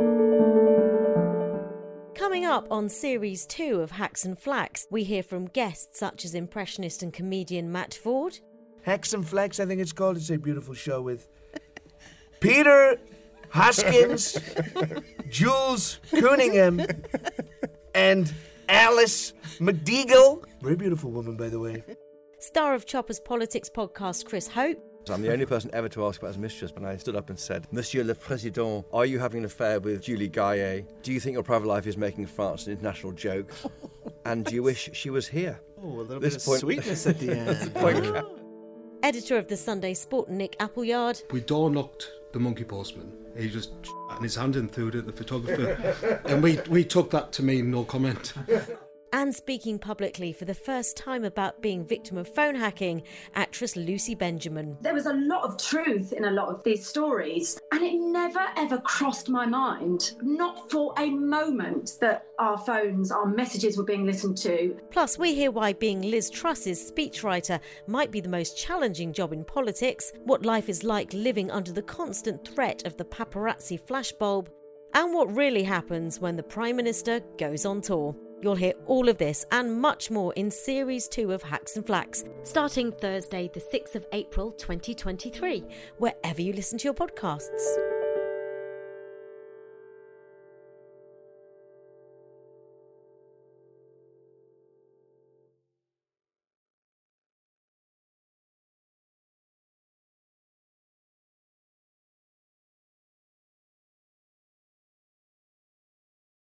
Coming up on Series 2 of Hacks and Flacks, we hear from guests such as impressionist and comedian Matt Ford. Hacks and Flacks, I think it's called. It's a beautiful show with Peter Hoskins, Jules Cunningham, and Alice McDougall. Very beautiful woman, by the way. Star of Chopper's Politics podcast, Chris Hope. I'm the only person ever to ask about his mistress, but I stood up and said, Monsieur le Président, are you having an affair with Julie Gaillet? Do you think your private life is making France an international joke? And do you wish she was here? Oh, a little bit of sweetness at the end. Editor of the Sunday Sport, Nick Appleyard. We door knocked the monkey postman. He just and his hand in through it at the photographer. And we took that to mean no comment. And speaking publicly for the first time about being victim of phone hacking, actress Lucy Benjamin. There was a lot of truth in a lot of these stories, and it never ever crossed my mind, not for a moment, that our phones, our messages were being listened to. Plus, we hear why being Liz Truss's speechwriter might be the most challenging job in politics, what life is like living under the constant threat of the paparazzi flashbulb, and what really happens when the Prime Minister goes on tour. You'll hear all of this and much more in Series 2 of Hacks and Flacks, starting Thursday, the 6th of April 2023, wherever you listen to your podcasts.